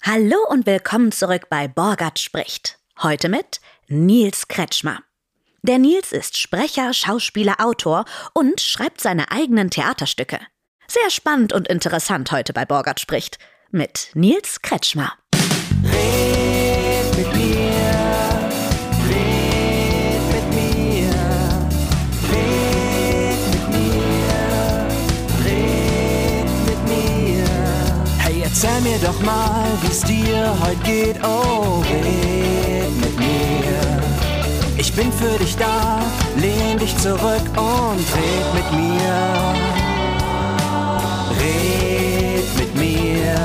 Hallo und willkommen zurück bei Borgert spricht. Heute mit Nils Kretschmer. Der Nils ist Sprecher, Schauspieler, Autor und schreibt seine eigenen Theaterstücke. Sehr spannend und interessant heute bei Borgert spricht mit Nils Kretschmer. Red mit mir, red mit mir, red mit mir, red mit mir. Hey, erzähl mir doch mal, wie's dir heute geht, oh, red mit mir. Ich bin für dich da, lehn dich zurück und red mit mir. Red mit mir,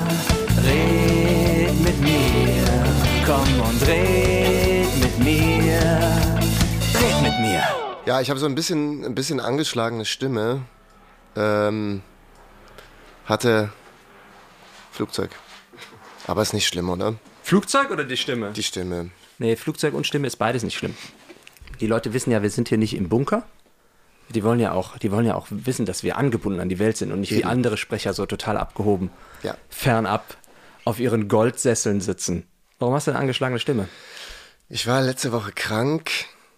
red mit mir, komm und red mit mir, red mit mir. Ja, ich habe so ein bisschen angeschlagene Stimme. Hatte Flugzeug. Aber ist nicht schlimm, oder? Flugzeug oder die Stimme? Die Stimme. Nee, Flugzeug und Stimme ist beides nicht schlimm. Die Leute wissen ja, wir sind hier nicht im Bunker. Die wollen ja auch wissen, dass wir angebunden an die Welt sind und nicht wie andere Sprecher so total abgehoben, fernab auf ihren Goldsesseln sitzen. Warum hast du eine angeschlagene Stimme? Ich war letzte Woche krank.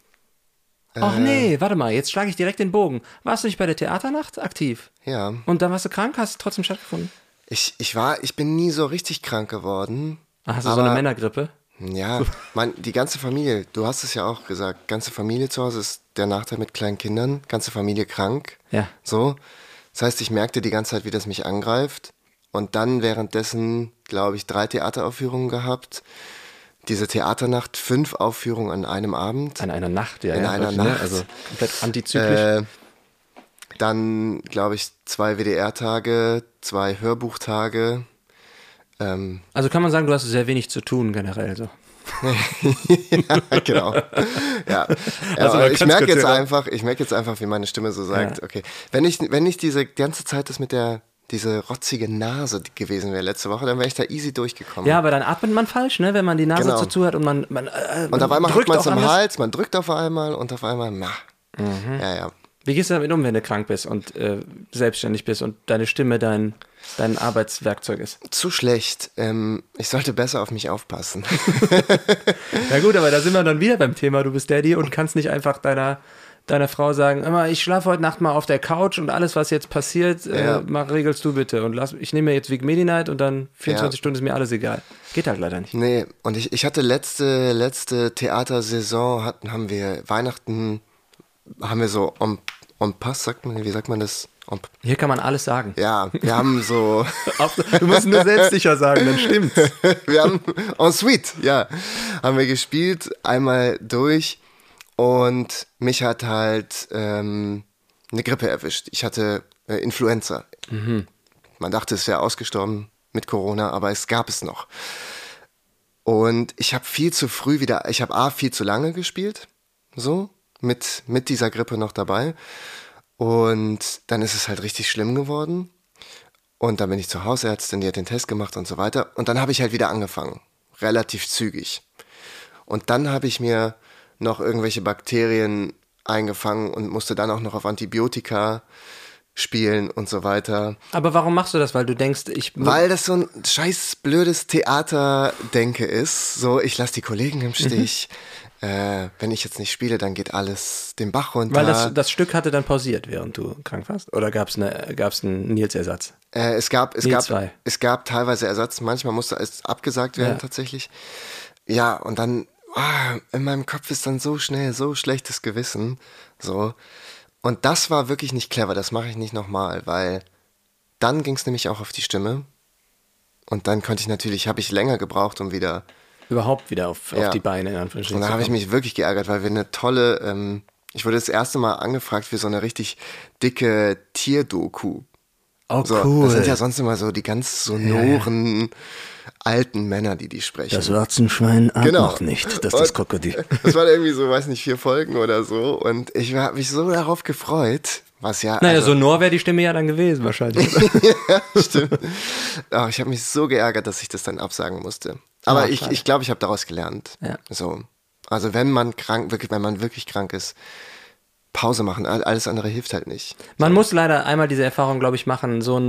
Ach nee, warte mal, jetzt schlage ich direkt den Bogen. Warst du nicht bei der Theaternacht aktiv? Ja. Und dann warst du krank, hast es trotzdem stattgefunden? Ich bin nie so richtig krank geworden. Ach, hast du so eine Männergrippe? Ja, die ganze Familie, du hast es ja auch gesagt, ganze Familie zu Hause ist der Nachteil mit kleinen Kindern, ganze Familie krank. Ja. So. Das heißt, ich merkte die ganze Zeit, wie das mich angreift. Und dann währenddessen, glaube ich, 3 Theateraufführungen gehabt. Diese Theaternacht, 5 Aufführungen an einem Abend. An einer Nacht, ja. In einer Nacht. Ne? Also komplett antizyklisch. Dann, glaube ich, 2 WDR-Tage, 2 Hörbuchtage. Also kann man sagen, du hast sehr wenig zu tun generell so. Ja, genau. Ja. Also ich merke jetzt einfach, wie meine Stimme so sagt, okay, wenn nicht diese ganze Zeit das mit diese rotzige Nase gewesen wäre letzte Woche, dann wäre ich da easy durchgekommen. Ja, aber dann atmet man falsch, ne, wenn man die Nase zuhört und man und auf einmal hat man es im Hals, man drückt auf einmal und auf einmal, ja. Wie gehst du damit um, wenn du krank bist und selbstständig bist und deine Stimme dein Arbeitswerkzeug ist? Zu schlecht. Ich sollte besser auf mich aufpassen. Ja gut, aber da sind wir dann wieder beim Thema, du bist Daddy und kannst nicht einfach deiner Frau sagen, immer, ich schlafe heute Nacht mal auf der Couch und alles, was jetzt passiert, regelst du bitte. Und ich nehme mir jetzt Vic Medi-Night und dann 24 Stunden ist mir alles egal. Geht halt leider nicht. Nee, und ich hatte letzte Theatersaison, haben wir Weihnachten, haben wir so en passe, wie sagt man das? Hier kann man alles sagen. Ja, wir haben so... Du musst nur selbstsicher sagen, dann stimmt's. Wir haben en suite, haben wir gespielt, einmal durch und mich hat halt eine Grippe erwischt. Ich hatte Influenza. Mhm. Man dachte, es wäre ausgestorben mit Corona, aber es gab es noch. Und ich habe viel zu lange gespielt, so, mit dieser Grippe noch dabei. Und dann ist es halt richtig schlimm geworden. Und dann bin ich zur Hausärztin, die hat den Test gemacht und so weiter. Und dann habe ich halt wieder angefangen. Relativ zügig. Und dann habe ich mir noch irgendwelche Bakterien eingefangen und musste dann auch noch auf Antibiotika spielen und so weiter. Aber warum machst du das? Weil du denkst, Weil das so ein scheiß blödes Theaterdenke ist. So, ich lasse die Kollegen im Stich. Wenn ich jetzt nicht spiele, dann geht alles den Bach runter. Weil das Stück hatte dann pausiert, während du krank warst? Oder gab's einen Nils-Ersatz? Es gab teilweise Ersatz. Manchmal musste es abgesagt werden, tatsächlich. Ja, und dann, in meinem Kopf ist dann so schnell so schlechtes Gewissen. So. Und das war wirklich nicht clever. Das mache ich nicht nochmal, weil dann ging es nämlich auch auf die Stimme. Und dann habe ich länger gebraucht, um überhaupt wieder auf die Beine, in Anführungsstrichen. Und da habe ich mich wirklich geärgert, weil wir eine tolle, ich wurde das erste Mal angefragt für so eine richtig dicke Tierdoku. Oh, so, cool. Das sind ja sonst immer so die ganz sonoren alten Männer, die sprechen. Das Warzenschwein noch nicht, das ist das Krokodil. Das waren irgendwie so, 4 Folgen oder so. Und ich habe mich so darauf gefreut, was ja... Naja, sonor wäre die Stimme ja dann gewesen wahrscheinlich. Ja, stimmt. Oh, ich habe mich so geärgert, dass ich das dann absagen musste. Aber ich glaube, ich habe daraus gelernt. Ja. So. Also wenn man wirklich krank ist, Pause machen. Alles andere hilft halt nicht. Man muss leider einmal diese Erfahrung, glaube ich, machen, so ein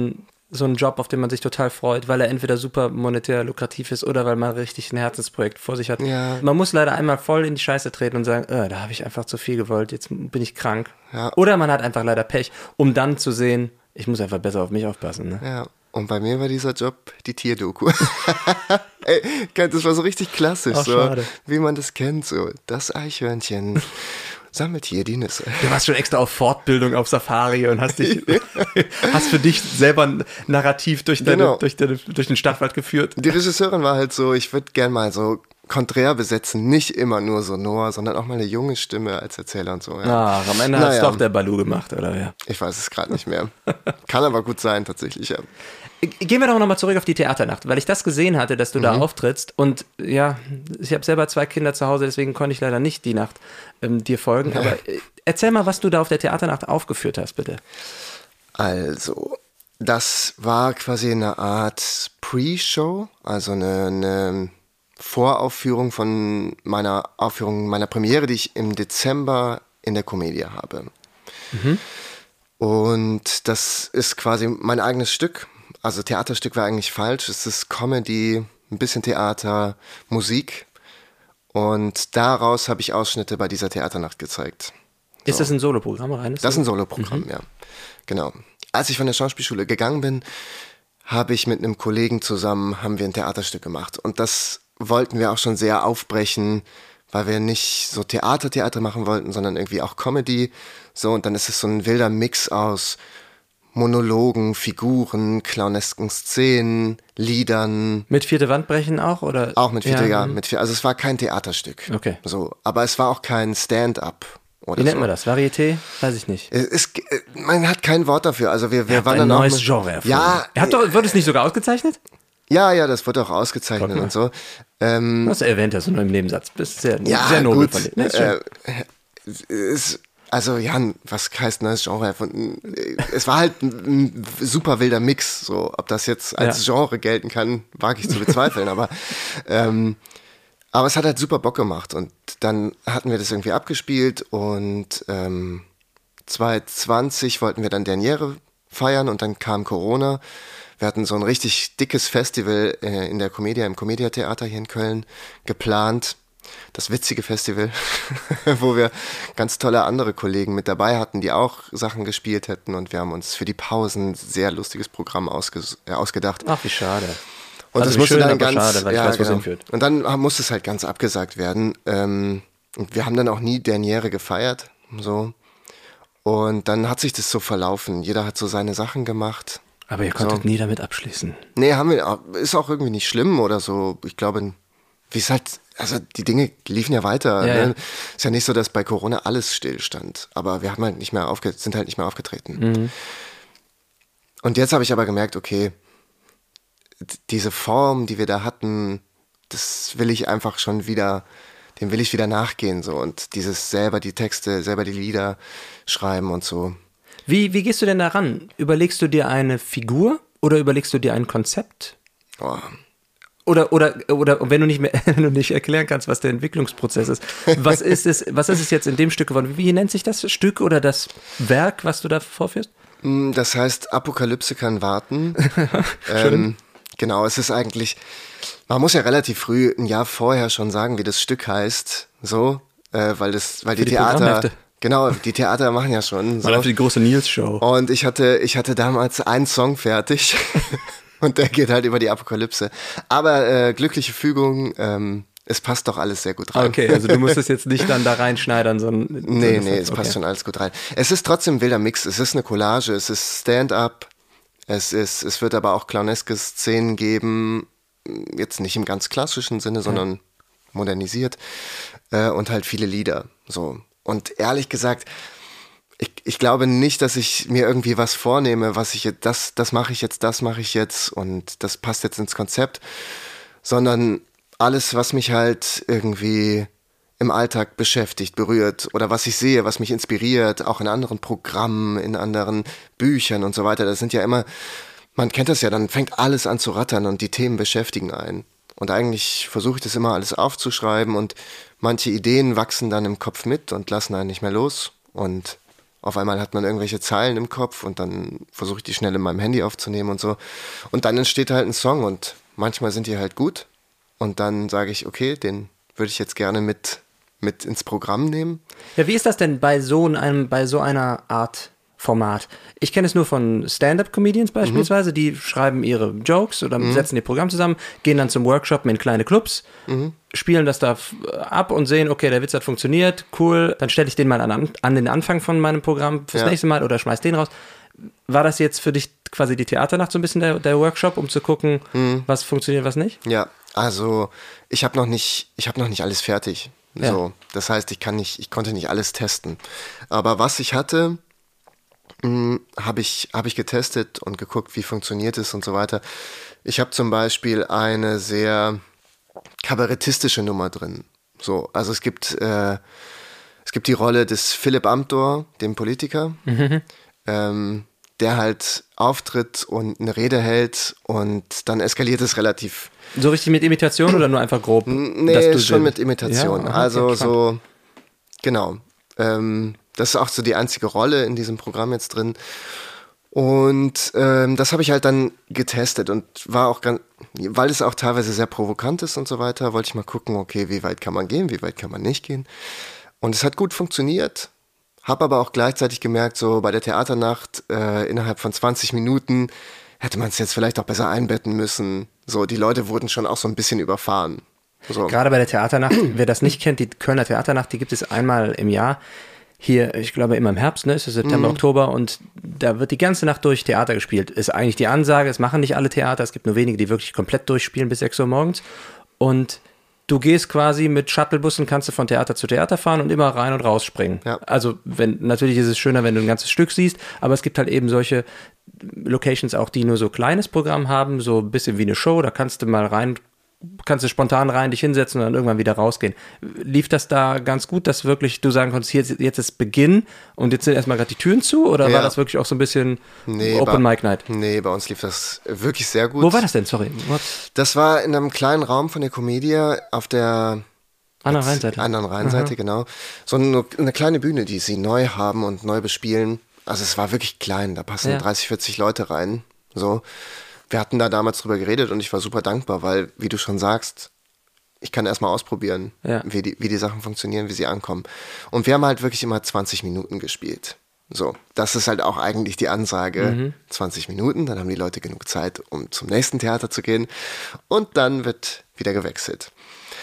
so ein Job, auf den man sich total freut, weil er entweder super monetär lukrativ ist oder weil man richtig ein Herzensprojekt vor sich hat. Ja. Man muss leider einmal voll in die Scheiße treten und sagen, da habe ich einfach zu viel gewollt, jetzt bin ich krank. Ja. Oder man hat einfach leider Pech, um dann zu sehen, ich muss einfach besser auf mich aufpassen. Ne? Ja, und bei mir war dieser Job die Tierdoku. Ey, das war so richtig klassisch, Ach, so schade. wie man das kennt, so das Eichhörnchen sammelt hier die Nüsse. Du warst schon extra auf Fortbildung auf Safari und hast für dich selber ein Narrativ durch den Stadtwald geführt. Die Regisseurin war halt so, ich würde gern mal so konträr besetzen, nicht immer nur so Noah, sondern auch mal eine junge Stimme als Erzähler und so. Ja. Ach, am Ende hat es doch der Balu gemacht, oder ja? Ich weiß es gerade nicht mehr. Kann aber gut sein, tatsächlich, ja. Gehen wir doch nochmal zurück auf die Theaternacht, weil ich das gesehen hatte, dass du da auftrittst und ja, ich habe selber 2 Kinder zu Hause, deswegen konnte ich leider nicht die Nacht dir folgen, aber erzähl mal, was du da auf der Theaternacht aufgeführt hast, bitte. Also, das war quasi eine Art Pre-Show, also eine Voraufführung von meiner Premiere, die ich im Dezember in der Commedia habe. Mhm. Und das ist quasi mein eigenes Stück. Also Theaterstück war eigentlich falsch. Es ist Comedy, ein bisschen Theater, Musik. Und daraus habe ich Ausschnitte bei dieser Theaternacht gezeigt. So. Ist das ein Soloprogramm, reines? Das ist ein Soloprogramm, ja. Genau. Als ich von der Schauspielschule gegangen bin, habe ich mit einem Kollegen zusammen, haben wir ein Theaterstück gemacht. Und das wollten wir auch schon sehr aufbrechen, weil wir nicht so Theater machen wollten, sondern irgendwie auch Comedy. So, und dann ist es so ein wilder Mix aus Monologen, Figuren, clownesken Szenen, Liedern. Mit 4. Wandbrechen auch, oder? Auch mit 4. Ja. Also es war kein Theaterstück. Okay. So, aber es war auch kein Stand-up. Wie nennt man das? Varieté? Weiß ich nicht. Man hat kein Wort dafür. Also wir waren ein dann neues auch Genre erfunden. Ja. Wird es nicht sogar ausgezeichnet? Ja, das wurde auch ausgezeichnet und so. Du hast erwähnt, das nur im Nebensatz. Bist sehr nobel gut. von dir. Also Jan, was heißt neues Genre erfunden? Es war halt ein super wilder Mix. So, ob das jetzt als Genre gelten kann, wage ich zu bezweifeln. aber es hat halt super Bock gemacht. Und dann hatten wir das irgendwie abgespielt und 2020 wollten wir dann Derniere feiern und dann kam Corona. Wir hatten so ein richtig dickes Festival in der Commedia, im Commedia-Theater hier in Köln geplant. Das witzige Festival, wo wir ganz tolle andere Kollegen mit dabei hatten, die auch Sachen gespielt hätten. Und wir haben uns für die Pausen ein sehr lustiges Programm ausgedacht. Ach, wie schade. Und also das musste schön, dann aber ganz, schade, weil ich weiß, wo es hinführt. Und dann musste es halt ganz abgesagt werden. Und wir haben dann auch nie Derniere gefeiert. So. Und dann hat sich das so verlaufen. Jeder hat so seine Sachen gemacht. Aber ihr konntet nie damit abschließen. Nee, ist auch irgendwie nicht schlimm oder so. Ich glaube, wie es halt, also die Dinge liefen ja weiter. Ja, ne? ja. Ist ja nicht so, dass bei Corona alles stillstand. Aber wir haben halt sind halt nicht mehr aufgetreten. Mhm. Und jetzt habe ich aber gemerkt, okay, diese Form, die wir da hatten, das will ich einfach schon wieder, dem will ich wieder nachgehen. So. Und dieses selber die Texte, selber die Lieder schreiben und so. Wie gehst du denn da ran? Überlegst du dir eine Figur oder überlegst du dir ein Konzept? Oh. Oder wenn du nicht erklären kannst, was der Entwicklungsprozess ist, was ist es jetzt in dem Stück geworden? Wie nennt sich das Stück oder das Werk, was du da vorführst? Das heißt, Apokalypse kann warten. Genau, es ist eigentlich, man muss ja relativ früh, ein Jahr vorher schon sagen, wie das Stück heißt, so, weil die Theater, genau, die Theater machen ja schon. So. War für die große Nils-Show. Und ich hatte damals einen Song fertig und der geht halt über die Apokalypse. Aber glückliche Fügung, es passt doch alles sehr gut rein. Okay, also du musst es jetzt nicht dann da reinschneidern, sondern... Nee, es passt schon alles gut rein. Es ist trotzdem ein wilder Mix, es ist eine Collage, es ist Stand-up, es wird aber auch clowneske Szenen geben, jetzt nicht im ganz klassischen Sinne, sondern modernisiert und halt viele Lieder, so. Und ehrlich gesagt, ich glaube nicht, dass ich mir irgendwie was vornehme, das mache ich jetzt und das passt jetzt ins Konzept, sondern alles, was mich halt irgendwie im Alltag beschäftigt, berührt oder was ich sehe, was mich inspiriert, auch in anderen Programmen, in anderen Büchern und so weiter, das sind ja immer, man kennt das ja, dann fängt alles an zu rattern und die Themen beschäftigen einen. Und eigentlich versuche ich das immer alles aufzuschreiben und manche Ideen wachsen dann im Kopf mit und lassen einen nicht mehr los. Und Auf einmal hat man irgendwelche Zeilen im Kopf und dann versuche ich die schnell in meinem Handy aufzunehmen und so. Und dann entsteht halt ein Song und manchmal sind die halt gut. Und dann sage ich, okay, den würde ich jetzt gerne mit ins Programm nehmen. Ja, wie ist das denn bei so einer Art Format? Ich kenne es nur von Stand-Up-Comedians beispielsweise, die schreiben ihre Jokes oder setzen ihr Programm zusammen, gehen dann zum Workshop in kleine Clubs, spielen das da ab und sehen, okay, der Witz hat funktioniert, cool, dann stelle ich den mal an den Anfang von meinem Programm fürs nächste Mal oder schmeiß den raus. War das jetzt für dich quasi die Theaternacht so ein bisschen der Workshop, um zu gucken, was funktioniert, was nicht? Ja, also ich habe noch nicht alles fertig. Ja. So, das heißt, ich konnte nicht alles testen. Aber was ich hatte, habe ich getestet und geguckt, wie funktioniert es und so weiter. Ich habe zum Beispiel eine sehr kabarettistische Nummer drin. So, also es gibt die Rolle des Philipp Amthor, dem Politiker, der halt auftritt und eine Rede hält und dann eskaliert es relativ. So richtig mit Imitation oder nur einfach grob? Nee, schon mit Imitation. Ja, also okay, so, genau. Das ist auch so die einzige Rolle in diesem Programm jetzt drin. Und das habe ich halt dann getestet und war auch ganz, weil es auch teilweise sehr provokant ist und so weiter, wollte ich mal gucken, okay, wie weit kann man gehen, wie weit kann man nicht gehen. Und es hat gut funktioniert. Habe aber auch gleichzeitig gemerkt, so bei der Theaternacht innerhalb von 20 Minuten hätte man es jetzt vielleicht auch besser einbetten müssen. So, die Leute wurden schon auch so ein bisschen überfahren. So. Gerade bei der Theaternacht, wer das nicht kennt, die Kölner Theaternacht, die gibt es einmal im Jahr. Hier, ich glaube immer im Herbst, ne, ist es September, Oktober und da wird die ganze Nacht durch Theater gespielt. Ist eigentlich die Ansage, es machen nicht alle Theater, es gibt nur wenige, die wirklich komplett durchspielen bis 6 Uhr morgens. Und du gehst quasi mit Shuttlebussen, kannst du von Theater zu Theater fahren und immer rein und raus springen. Ja. Also natürlich ist es schöner, wenn du ein ganzes Stück siehst, aber es gibt halt eben solche Locations auch, die nur so kleines Programm haben, so ein bisschen wie eine Show, da kannst du mal rein, kannst du spontan rein dich hinsetzen und dann irgendwann wieder rausgehen. Lief das da ganz gut, dass wirklich du sagen konntest, jetzt ist Beginn und jetzt sind erstmal gerade die Türen zu oder war das wirklich auch so ein bisschen Open Mic Night? Nee, bei uns lief das wirklich sehr gut. Wo war das denn? Sorry. Das war in einem kleinen Raum von der Comedia auf der anderen Rheinseite, genau. So eine kleine Bühne, die sie neu haben und neu bespielen. Also es war wirklich klein, da passen 30, 40 Leute rein. So. Wir hatten da damals drüber geredet und ich war super dankbar, weil, wie du schon sagst, ich kann erstmal ausprobieren, wie die Sachen funktionieren, wie sie ankommen. Und wir haben halt wirklich immer 20 Minuten gespielt. So, das ist halt auch eigentlich die Ansage. 20 Minuten, dann haben die Leute genug Zeit, um zum nächsten Theater zu gehen. Und dann wird wieder gewechselt.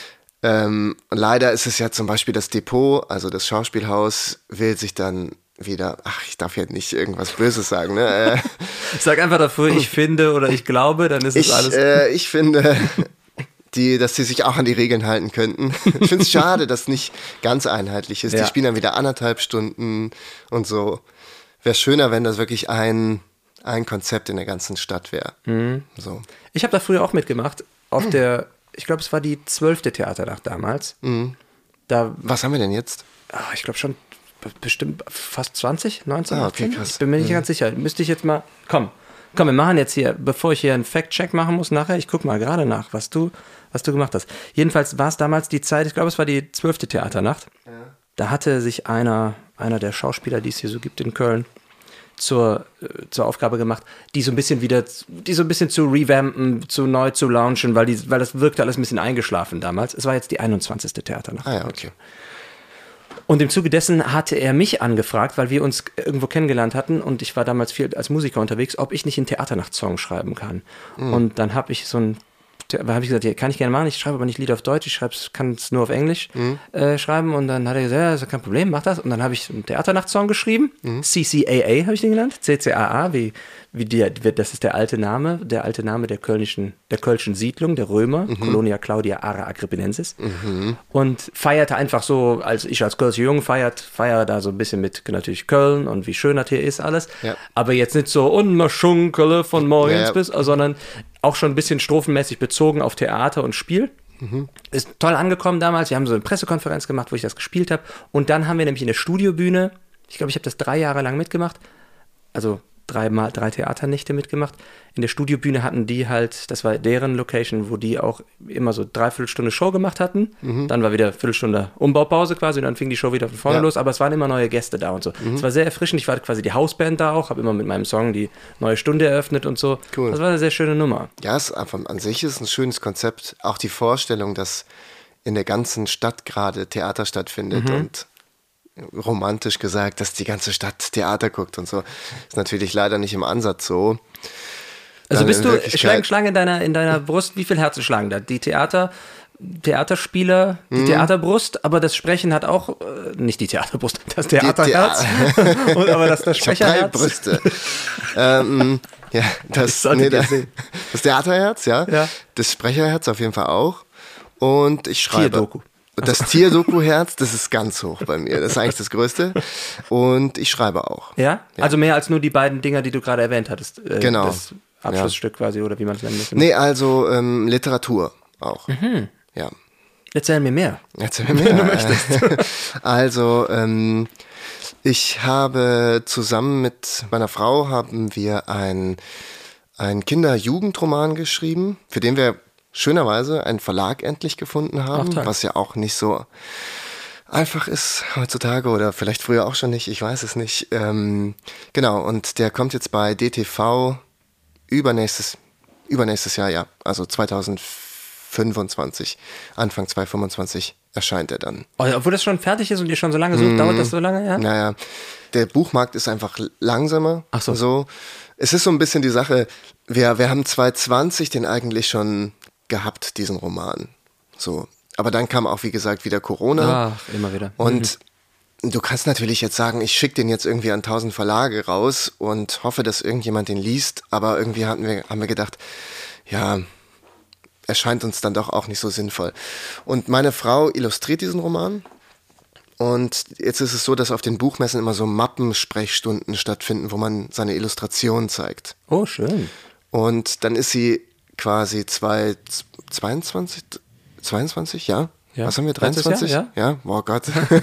Leider ist es ja zum Beispiel das Depot, also das Schauspielhaus, will sich dann wieder, ich darf ja nicht irgendwas Böses sagen, ne? Sag einfach dafür, ich finde oder ich glaube, dann ist es alles. Ich finde, dass sie sich auch an die Regeln halten könnten. Ich finde es schade, dass nicht ganz einheitlich ist. Ja. Die spielen dann wieder 1,5 Stunden und so. Wäre schöner, wenn das wirklich ein Konzept in der ganzen Stadt wäre. So. Ich habe da früher auch mitgemacht, auf der, ich glaube, es war die 12. Theaternacht damals. Was haben wir denn jetzt? Ich glaube schon bestimmt fast 20, 19, okay, krass. Ich bin mir nicht ganz sicher. Müsste ich jetzt mal, komm, wir machen jetzt hier, bevor ich hier einen Fact-Check machen muss nachher, ich gucke mal gerade nach, was du gemacht hast. Jedenfalls war es damals die Zeit, ich glaube, es war die 12. Theaternacht. Ja. Da hatte sich einer der Schauspieler, die es hier so gibt in Köln, zur Aufgabe gemacht, die so ein bisschen zu revampen, neu zu launchen, weil das wirkte alles ein bisschen eingeschlafen damals. Es war jetzt die 21. Theaternacht. Ja, okay. Und im Zuge dessen hatte er mich angefragt, weil wir uns irgendwo kennengelernt hatten und ich war damals viel als Musiker unterwegs, ob ich nicht einen Theaternacht-Song schreiben kann. Und dann habe ich gesagt, ja, kann ich gerne machen, ich schreibe aber nicht Lieder auf Deutsch, kann es nur auf Englisch schreiben und dann hat er gesagt, ja, ist kein Problem, mach das. Und dann habe ich einen Theaternacht-Song geschrieben, CCAA habe ich den genannt, CCAA, das ist der alte Name der kölschen Siedlung, der Römer, Colonia Claudia Ara Agrippinensis. Und feierte einfach so, als Kölscher Jung feiere da so ein bisschen mit natürlich Köln und wie schön das hier ist alles. Ja. Aber jetzt nicht so unmaschunkele von morgens bis, sondern auch schon ein bisschen strophenmäßig bezogen auf Theater und Spiel. Ist toll angekommen damals. Wir haben so eine Pressekonferenz gemacht, wo ich das gespielt habe. Und dann haben wir nämlich in der Studiobühne, ich glaube, ich habe das 3 Jahre lang mitgemacht, also 3 Theaternächte mitgemacht. In der Studiobühne hatten die halt, das war deren Location, wo die auch immer so 3/4 Stunde Show gemacht hatten. Dann war wieder 1/4 Umbaupause quasi und dann fing die Show wieder von vorne los. Aber es waren immer neue Gäste da und so. Es war sehr erfrischend. Ich war quasi die Hausband da auch, habe immer mit meinem Song die neue Stunde eröffnet und so. Cool. Das war eine sehr schöne Nummer. Ja, es einfach an sich ist ein schönes Konzept. Auch die Vorstellung, dass in der ganzen Stadt gerade Theater stattfindet und romantisch gesagt, dass die ganze Stadt Theater guckt und so. Ist natürlich leider nicht im Ansatz so. Also bist du, schlagen in deiner Brust, wie viel Herzen schlagen da? Die Theaterspieler, die Theaterbrust, aber das Sprechen hat auch, nicht die Theaterbrust, das Theaterherz, aber das Sprecherherz. Ich hab 3 Brüste. Ja, das Theaterherz, ja. Das Sprecherherz auf jeden Fall auch. Und ich schreibe. Tierdoku. Das Tierdoku-Herz, das ist ganz hoch bei mir. Das ist eigentlich das Größte. Und ich schreibe auch. Ja? Also mehr als nur die beiden Dinger, die du gerade erwähnt hattest. Genau. Das Abschlussstück quasi, oder wie man es nennen muss. Nee, also Literatur auch. Ja. Erzähl mir mehr. Wenn du möchtest. Also, ich habe zusammen mit meiner Frau haben wir einen Kinder-Jugendroman geschrieben, für den wir schönerweise einen Verlag endlich gefunden haben, was ja auch nicht so einfach ist heutzutage oder vielleicht früher auch schon nicht, ich weiß es nicht. Genau, und der kommt jetzt bei DTV übernächstes Jahr, ja, also 2025, Anfang 2025 erscheint er dann. Obwohl das schon fertig ist und ihr schon so lange sucht, dauert das so lange, ja? Naja, der Buchmarkt ist einfach langsamer. Ach so. Es ist so ein bisschen die Sache, wir haben 2020 den eigentlich schon gehabt, diesen Roman. So. Aber dann kam auch, wie gesagt, wieder Corona. Ach, immer wieder. Und du kannst natürlich jetzt sagen, ich schicke den jetzt irgendwie an 1000 Verlage raus und hoffe, dass irgendjemand den liest. Aber irgendwie haben wir gedacht, ja, erscheint uns dann doch auch nicht so sinnvoll. Und meine Frau illustriert diesen Roman. Und jetzt ist es so, dass auf den Buchmessen immer so Mappensprechstunden stattfinden, wo man seine Illustrationen zeigt. Oh, schön. Und dann ist sie quasi 22, ja? Was haben wir, 23? Jahr, ja? Oh Gott.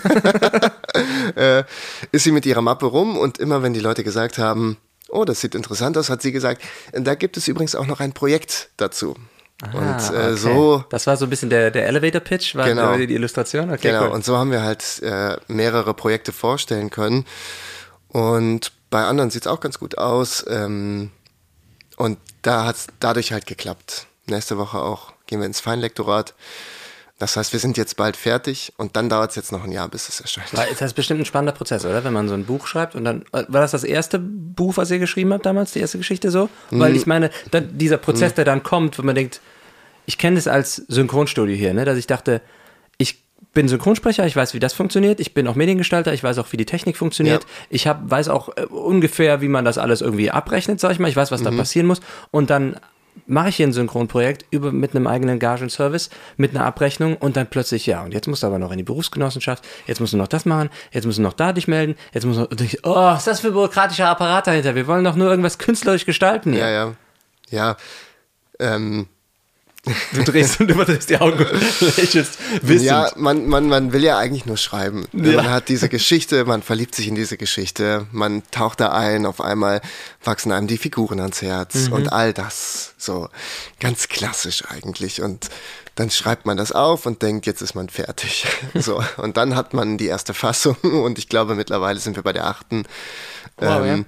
Ist sie mit ihrer Mappe rum und immer wenn die Leute gesagt haben, das sieht interessant aus, hat sie gesagt, da gibt es übrigens auch noch ein Projekt dazu. Und okay. so. Das war so ein bisschen der Elevator-Pitch, war genau. Die Illustration? Okay, genau, cool. Und so haben wir halt mehrere Projekte vorstellen können. Und bei anderen sieht es auch ganz gut aus. Und da hat es dadurch halt geklappt. Nächste Woche auch gehen wir ins Feinlektorat. Das heißt, wir sind jetzt bald fertig und dann dauert es jetzt noch ein Jahr, bis es erscheint. Das ist bestimmt ein spannender Prozess, oder? Wenn man so ein Buch schreibt und dann, war das erste Buch, was ihr geschrieben habt damals, die erste Geschichte so? Weil ich meine, dieser Prozess, der dann kommt, wo man denkt, ich kenne das als Synchronstudio hier, ne? Dass ich dachte, ich bin Synchronsprecher, ich weiß, wie das funktioniert, ich bin auch Mediengestalter, ich weiß auch, wie die Technik funktioniert, ich weiß auch ungefähr, wie man das alles irgendwie abrechnet, sag ich mal, ich weiß, was da passieren muss und dann mache ich hier ein Synchronprojekt mit einem eigenen Gagenservice, mit einer Abrechnung und dann plötzlich, und jetzt musst du aber noch in die Berufsgenossenschaft, jetzt musst du noch das machen, jetzt musst du noch da dich melden, jetzt musst du was ist das für ein bürokratischer Apparat dahinter? Wir wollen doch nur irgendwas künstlerisch gestalten hier. Ja. Du drehst und überdrehst die Augen und lächelst wissend. Ja, man will ja eigentlich nur schreiben. Ja. Man hat diese Geschichte, man verliebt sich in diese Geschichte, man taucht da ein, auf einmal wachsen einem die Figuren ans Herz und all das. So ganz klassisch eigentlich. Und dann schreibt man das auf und denkt, jetzt ist man fertig. So. Und dann hat man die erste Fassung und ich glaube, mittlerweile sind wir bei der 8. Wow,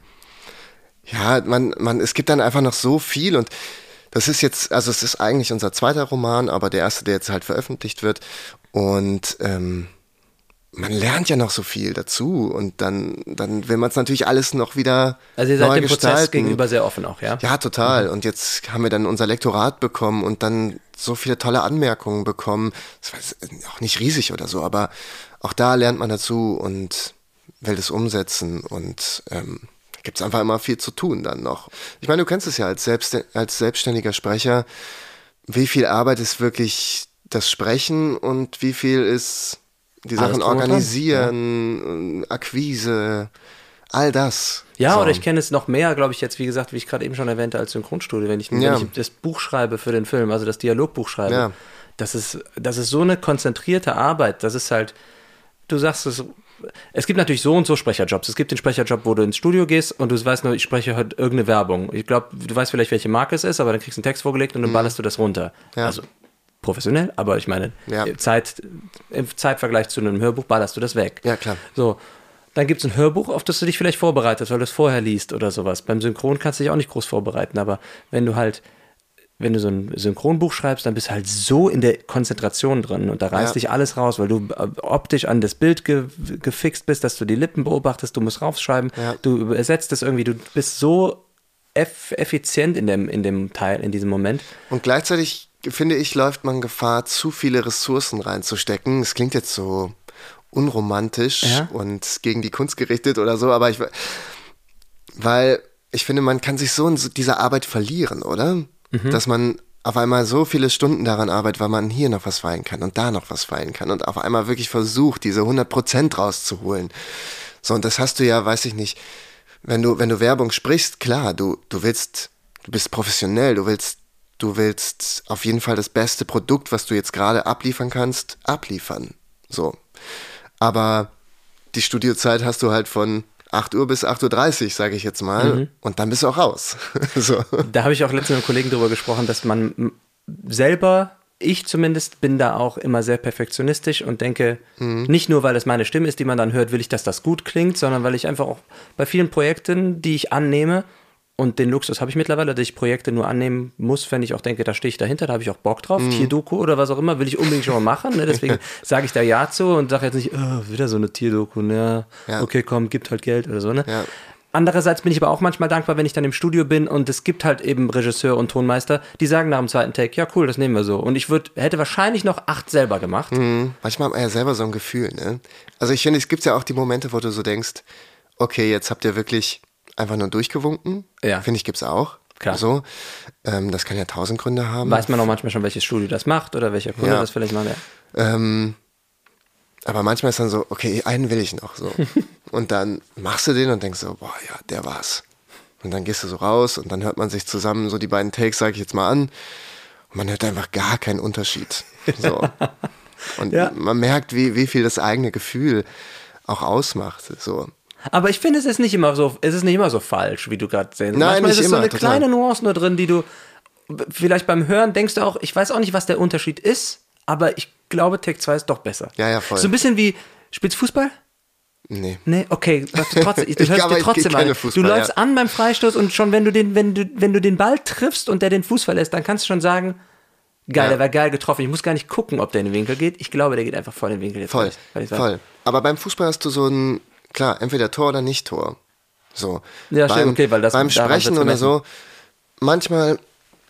Es gibt dann einfach noch so viel und das ist jetzt, also es ist eigentlich unser zweiter Roman, aber der erste, der jetzt halt veröffentlicht wird. Und man lernt ja noch so viel dazu und dann will man es natürlich alles noch wieder also ihr seid neu dem gestalten. Prozess gegenüber sehr offen auch, ja? Ja, total. Und jetzt haben wir dann unser Lektorat bekommen und dann so viele tolle Anmerkungen bekommen. Das war auch nicht riesig oder so, aber auch da lernt man dazu und will das umsetzen und gibt es einfach immer viel zu tun dann noch. Ich meine, du kennst es ja als selbstständiger Sprecher, wie viel Arbeit ist wirklich das Sprechen und wie viel ist die Sachen organisieren, Akquise, all das. Ja, so. Oder ich kenne es noch mehr, glaube ich, jetzt, wie gesagt, wie ich gerade eben schon erwähnte, als Synchronstudio, wenn ich das Buch schreibe für den Film, also das Dialogbuch schreibe. Ja. Das ist so eine konzentrierte Arbeit, das ist halt, du sagst es es gibt natürlich so und so Sprecherjobs. Es gibt den Sprecherjob, wo du ins Studio gehst und du weißt nur, ich spreche heute irgendeine Werbung. Ich glaube, du weißt vielleicht, welche Marke es ist, aber dann kriegst du einen Text vorgelegt und dann ballerst du das runter. Ja. Also professionell, aber ich meine, im Zeitvergleich zu einem Hörbuch ballerst du das weg. Ja, klar. So, dann gibt es ein Hörbuch, auf das du dich vielleicht vorbereitest, weil du es vorher liest oder sowas. Beim Synchron kannst du dich auch nicht groß vorbereiten, aber wenn du so ein Synchronbuch schreibst, dann bist du halt so in der Konzentration drin und da reißt dich alles raus, weil du optisch an das Bild gefixt bist, dass du die Lippen beobachtest, du musst raufschreiben, du ersetzt es irgendwie, du bist so effizient in dem Teil, in diesem Moment. Und gleichzeitig, finde ich, läuft man Gefahr, zu viele Ressourcen reinzustecken. Es klingt jetzt so unromantisch und gegen die Kunst gerichtet oder so, aber weil ich finde, man kann sich so in dieser Arbeit verlieren, oder? Dass man auf einmal so viele Stunden daran arbeitet, weil man hier noch was feilen kann und da noch was feilen kann und auf einmal wirklich versucht, diese 100% rauszuholen. So, und das hast du ja, weiß ich nicht, wenn du Werbung sprichst, klar, du bist professionell, du willst auf jeden Fall das beste Produkt, was du jetzt gerade abliefern kannst, abliefern. So. Aber die Studiozeit hast du halt von 8 Uhr bis 8.30 Uhr, sage ich jetzt mal. Und dann bist du auch raus. So. Da habe ich auch letztens mit einem Kollegen drüber gesprochen, dass man selber, ich zumindest, bin da auch immer sehr perfektionistisch und denke, nicht nur, weil es meine Stimme ist, die man dann hört, will ich, dass das gut klingt, sondern weil ich einfach auch bei vielen Projekten, die ich annehme, und den Luxus habe ich mittlerweile, dass ich Projekte nur annehmen muss, wenn ich auch denke, da stehe ich dahinter, da habe ich auch Bock drauf. Tierdoku oder was auch immer, will ich unbedingt schon mal machen. Ne? Deswegen sage ich da ja zu und sage jetzt nicht, wieder so eine Tierdoku, ne? Ja. Okay, komm, gibt halt Geld oder so. Ne? Ja. Andererseits bin ich aber auch manchmal dankbar, wenn ich dann im Studio bin und es gibt halt eben Regisseur und Tonmeister, die sagen nach dem zweiten Take, ja cool, das nehmen wir so. Und ich hätte wahrscheinlich noch 8 selber gemacht. Manchmal hat man ja selber so ein Gefühl. Ne? Also ich finde, es gibt ja auch die Momente, wo du so denkst, okay, jetzt habt ihr wirklich einfach nur durchgewunken. Ja. Finde ich, gibt's auch. Klar. So. Das kann ja 1000 Gründe haben. Weiß man auch manchmal schon, welches Studio das macht oder welcher Kunde das vielleicht macht. Ja. Aber manchmal ist dann so, okay, einen will ich noch. So. Und dann machst du den und denkst so, boah, ja, der war's. Und dann gehst du so raus und dann hört man sich zusammen so die beiden Takes, sage ich jetzt mal an. Und man hört einfach gar keinen Unterschied. So. Und man merkt, wie viel das eigene Gefühl auch ausmacht. So. Aber ich finde, es ist nicht immer so falsch, wie du gerade sehen. Nein, manchmal nicht ist es immer, so eine total. kleine Nuance nur drin, die du vielleicht beim Hören denkst du auch, ich weiß auch nicht, was der Unterschied ist, aber ich glaube, Take 2 ist doch besser. Ja, voll. So ein bisschen wie, spielst du Fußball? Nee. Nee, okay, du hörst dir trotzdem an. Du läufst an beim Freistoß und schon wenn du den Ball triffst und der den Fuß verlässt, dann kannst du schon sagen, geil, der war geil getroffen. Ich muss gar nicht gucken, ob der in den Winkel geht. Ich glaube, der geht einfach voll in den Winkel. Jetzt voll. Aber beim Fußball hast du so ein, klar, entweder Tor oder nicht Tor. So. Ja, stimmt, okay, weil das beim Sprechen oder so, manchmal,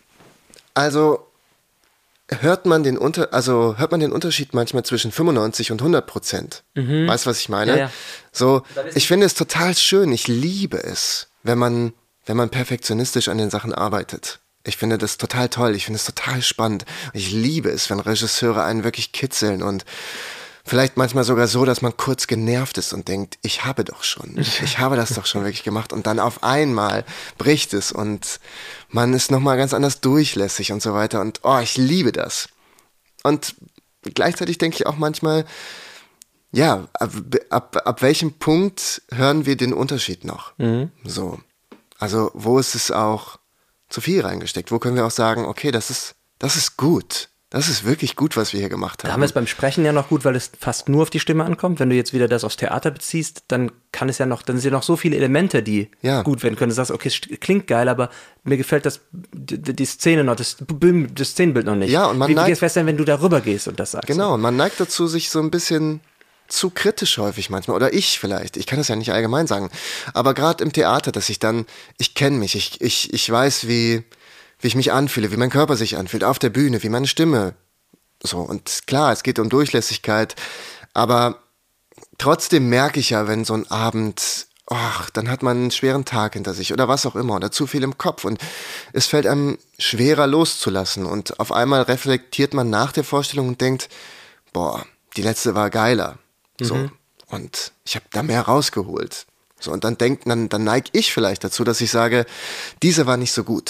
also hört man den Unterschied manchmal zwischen 95 und 100%. Weißt du, was ich meine? Ja. So, ich finde es total schön. Ich liebe es, wenn man perfektionistisch an den Sachen arbeitet. Ich finde das total toll. Ich finde es total spannend. Ich liebe es, wenn Regisseure einen wirklich kitzeln und vielleicht manchmal sogar so, dass man kurz genervt ist und denkt, ich habe das doch schon wirklich gemacht und dann auf einmal bricht es und man ist nochmal ganz anders durchlässig und so weiter und ich liebe das. Und gleichzeitig denke ich auch manchmal, ja, ab welchem Punkt hören wir den Unterschied noch? So. Also wo ist es auch zu viel reingesteckt? Wo können wir auch sagen, okay, das ist gut. Das ist wirklich gut, was wir hier gemacht haben. Da haben wir es beim Sprechen ja noch gut, weil es fast nur auf die Stimme ankommt. Wenn du jetzt wieder das aufs Theater beziehst, dann sind ja noch so viele Elemente, die gut werden können. Du sagst, okay, es klingt geil, aber mir gefällt die Szene noch, das Szenenbild noch nicht. Ja, und wie geht es fest sein, wenn du darüber gehst und das sagst? Genau, und man neigt dazu, sich so ein bisschen zu kritisch häufig manchmal. Oder ich vielleicht. Ich kann das ja nicht allgemein sagen. Aber gerade im Theater, dass ich kenne mich, ich weiß, wie ich mich anfühle, wie mein Körper sich anfühlt, auf der Bühne, wie meine Stimme. So, und klar, es geht um Durchlässigkeit, aber trotzdem merke ich ja, wenn so ein Abend, dann hat man einen schweren Tag hinter sich oder was auch immer oder zu viel im Kopf und es fällt einem schwerer loszulassen und auf einmal reflektiert man nach der Vorstellung und denkt, die letzte war geiler. So, und ich habe da mehr rausgeholt. So, und dann neige ich vielleicht dazu, dass ich sage, diese war nicht so gut.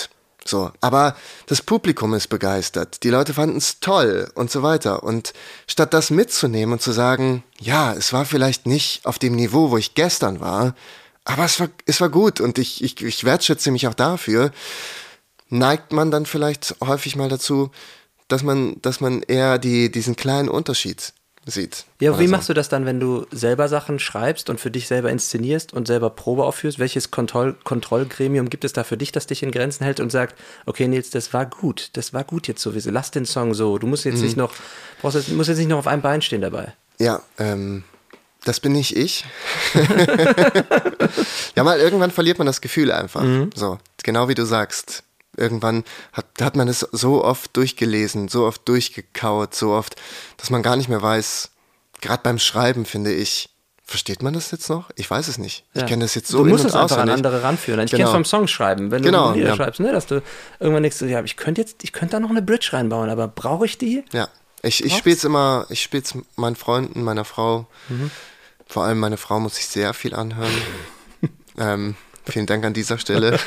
So, aber das Publikum ist begeistert, die Leute fanden es toll und so weiter. Und statt das mitzunehmen und zu sagen, ja, es war vielleicht nicht auf dem Niveau, wo ich gestern war, aber es war gut und ich wertschätze mich auch dafür, neigt man dann vielleicht häufig mal dazu, dass man eher diesen kleinen Unterschied sieht. Ja, wie machst du das dann, wenn du selber Sachen schreibst und für dich selber inszenierst und selber Probe aufführst? Welches Kontrollgremium gibt es da für dich, das dich in Grenzen hält und sagt, okay Nils, das war gut jetzt sowieso, lass den Song so, du musst jetzt nicht noch auf einem Bein stehen dabei. Ja, das bin nicht ich. Ja, mal irgendwann verliert man das Gefühl einfach. So, genau wie du sagst. Irgendwann hat man es so oft durchgelesen, so oft durchgekaut, so oft, dass man gar nicht mehr weiß, gerade beim Schreiben finde ich, versteht man das jetzt noch? Ich weiß es nicht. Ja. Ich kenne das jetzt so du in- musst und es einfach an auswendig. andere ranführen. Ich Genau. kenne es vom Songschreiben, wenn du Genau, Lieder ja. schreibst, ne, dass du irgendwann denkst, ja, ich könnte da noch eine Bridge reinbauen, aber brauche ich die? Ja, ich spiele es meinen Freunden, meiner Frau. Vor allem meine Frau muss sich sehr viel anhören. Vielen Dank an dieser Stelle.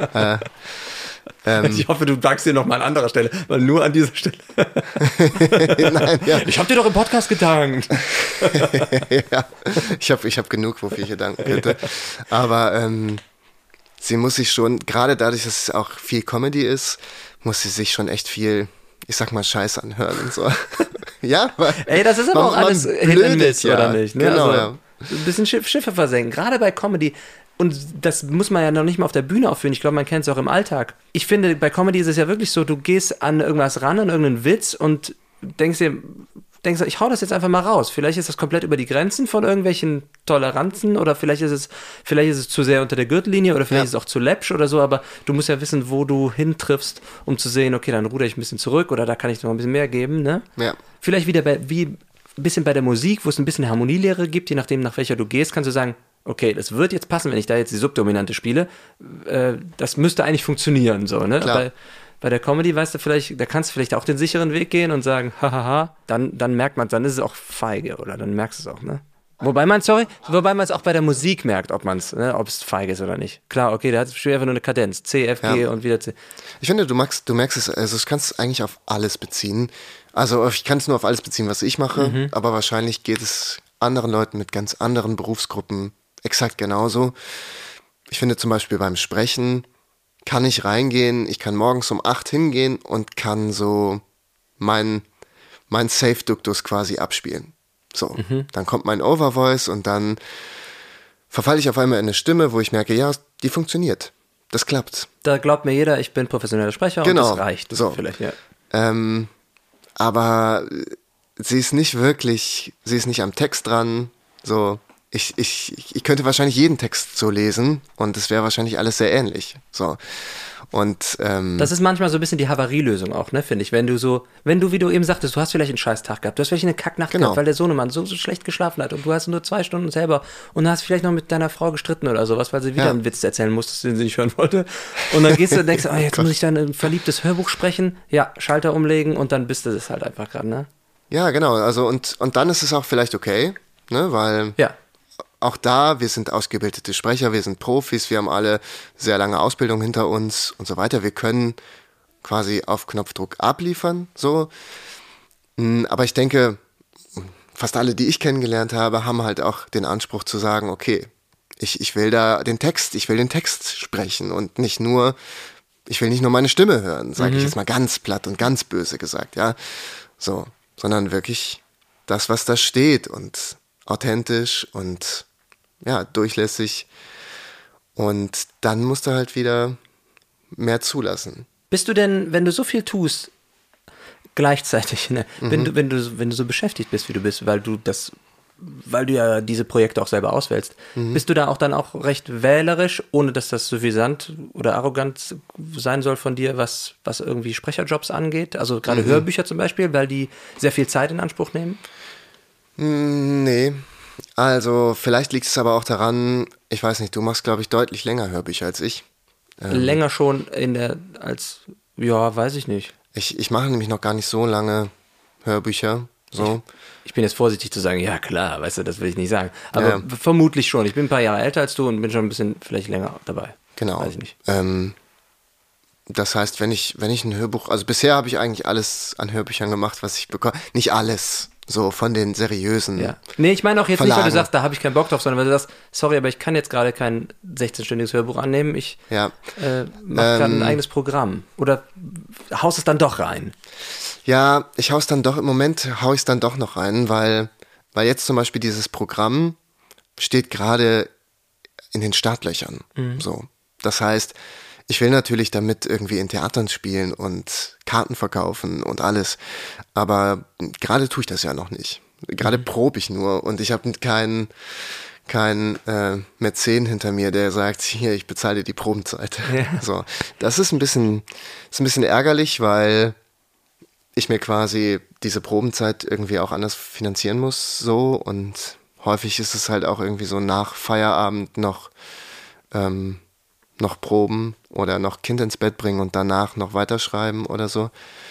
Ich hoffe, du sagst dir noch mal an anderer Stelle, weil nur an dieser Stelle. Nein, ja. Ich habe dir doch im Podcast gedankt. Ja, ich hab genug, wofür ich ihr danken könnte. Aber sie muss sich schon, gerade dadurch, dass es auch viel Comedy ist, muss sie sich schon echt viel, ich sag mal, Scheiß anhören und so. Ja, weil Ey, das ist aber auch alles Hit and Miss, oder nicht? Ne? Genau, also, ja. Ein bisschen Schiffe versenken, gerade bei Comedy. Und das muss man ja noch nicht mal auf der Bühne aufführen. Ich glaube, man kennt es auch im Alltag. Ich finde, bei Comedy ist es ja wirklich so, du gehst an irgendwas ran, an irgendeinen Witz und denkst dir, ich hau das jetzt einfach mal raus. Vielleicht ist das komplett über die Grenzen von irgendwelchen Toleranzen oder vielleicht ist es zu sehr unter der Gürtellinie oder vielleicht ist es auch zu läppsch oder so, aber du musst ja wissen, wo du hintriffst, um zu sehen, okay, dann ruder ich ein bisschen zurück oder da kann ich noch ein bisschen mehr geben, ne? Ja. Vielleicht wieder wie ein bisschen bei der Musik, wo es ein bisschen Harmonielehre gibt, je nachdem, nach welcher du gehst, kannst du sagen, okay, das wird jetzt passen, wenn ich da jetzt die Subdominante spiele. Das müsste eigentlich funktionieren, so, ne? Klar. Bei der Comedy, weißt du, da kannst du vielleicht auch den sicheren Weg gehen und sagen, hahaha, dann merkt man es, dann ist es auch feige, oder dann merkst du es auch, ne? Wobei man es auch bei der Musik merkt, ob es feige ist oder nicht. Klar, okay, der hat einfach nur eine Kadenz, C, F, G und wieder C. Ich finde, du merkst es, also ich kann es eigentlich auf alles beziehen. Also ich kann es nur auf alles beziehen, was ich mache, aber wahrscheinlich geht es anderen Leuten mit ganz anderen Berufsgruppen exakt genauso. Ich finde zum Beispiel beim Sprechen kann ich reingehen, ich kann morgens um 8 hingehen und kann so mein Safe-Duktus quasi abspielen. So, dann kommt mein Overvoice und dann verfalle ich auf einmal in eine Stimme, wo ich merke, ja, die funktioniert. Das klappt. Da glaubt mir jeder, ich bin professioneller Sprecher und das reicht. So. Vielleicht, ja. Aber sie ist nicht am Text dran. So, ich könnte wahrscheinlich jeden Text so lesen und es wäre wahrscheinlich alles sehr ähnlich. So. Und das ist manchmal so ein bisschen die Havarielösung auch, ne, finde ich. Wenn du, wie du eben sagtest, du hast vielleicht einen scheiß Tag gehabt, du hast vielleicht eine Kacknacht gehabt, weil der Sohnemann so schlecht geschlafen hat und du hast nur 2 Stunden selber und hast vielleicht noch mit deiner Frau gestritten oder sowas, weil sie wieder einen Witz erzählen musste, den sie nicht hören wollte. Und dann gehst du und denkst, jetzt muss ich dann ein verliebtes Hörbuch sprechen, ja, Schalter umlegen und dann bist du das halt einfach gerade, ne? Ja, genau. Also und dann ist es auch vielleicht okay, ne, weil auch da, wir sind ausgebildete Sprecher, wir sind Profis, wir haben alle sehr lange Ausbildung hinter uns und so weiter. Wir können quasi auf Knopfdruck abliefern, so. Aber ich denke, fast alle, die ich kennengelernt habe, haben halt auch den Anspruch zu sagen, okay, ich will den Text sprechen und ich will nicht nur meine Stimme hören, sage ich jetzt mal ganz platt und ganz böse gesagt, ja. So, sondern wirklich das, was da steht und authentisch und ja, durchlässig. Und dann musst du halt wieder mehr zulassen. Bist du denn, wenn du so viel tust, gleichzeitig, ne, wenn du so beschäftigt bist, wie du bist, weil du ja diese Projekte auch selber auswählst, bist du da auch dann auch recht wählerisch, ohne dass das suffisant oder arrogant sein soll von dir, was irgendwie Sprecherjobs angeht? Also gerade Hörbücher zum Beispiel, weil die sehr viel Zeit in Anspruch nehmen? Nee, also vielleicht liegt es aber auch daran, ich weiß nicht, du machst, glaube ich, deutlich länger Hörbücher als ich. Länger schon weiß ich nicht. Ich mache nämlich noch gar nicht so lange Hörbücher, so. Ich bin jetzt vorsichtig zu sagen, ja klar, weißt du, das will ich nicht sagen. Aber vermutlich schon. Ich bin ein paar Jahre älter als du und bin schon ein bisschen vielleicht länger dabei. Genau. Weiß ich nicht. Das heißt, wenn ich ein Hörbuch, also bisher habe ich eigentlich alles an Hörbüchern gemacht, was ich bekomme. Nicht alles, so von den seriösen. Ja. Nee, ich meine auch jetzt Verlagen. nicht, weil du sagst, da habe ich keinen Bock drauf, sondern weil du sagst, sorry, aber ich kann jetzt gerade kein 16-stündiges Hörbuch annehmen. Ich mache gerade ein eigenes Programm. Oder haust es dann doch rein? Ja, ich hau es dann doch noch rein, weil jetzt zum Beispiel dieses Programm steht gerade in den Startlöchern. So. Das heißt, ich will natürlich damit irgendwie in Theatern spielen und Karten verkaufen und alles. Aber gerade tue ich das ja noch nicht. Gerade probe ich nur und ich habe keinen Mäzen hinter mir, der sagt, hier, ich bezahle dir die Probenzeit. Ja. So. Das ist ein bisschen ärgerlich, weil ich mir quasi diese Probenzeit irgendwie auch anders finanzieren muss. So. Und häufig ist es halt auch irgendwie so nach Feierabend noch proben oder noch Kind ins Bett bringen und danach noch weiterschreiben oder so.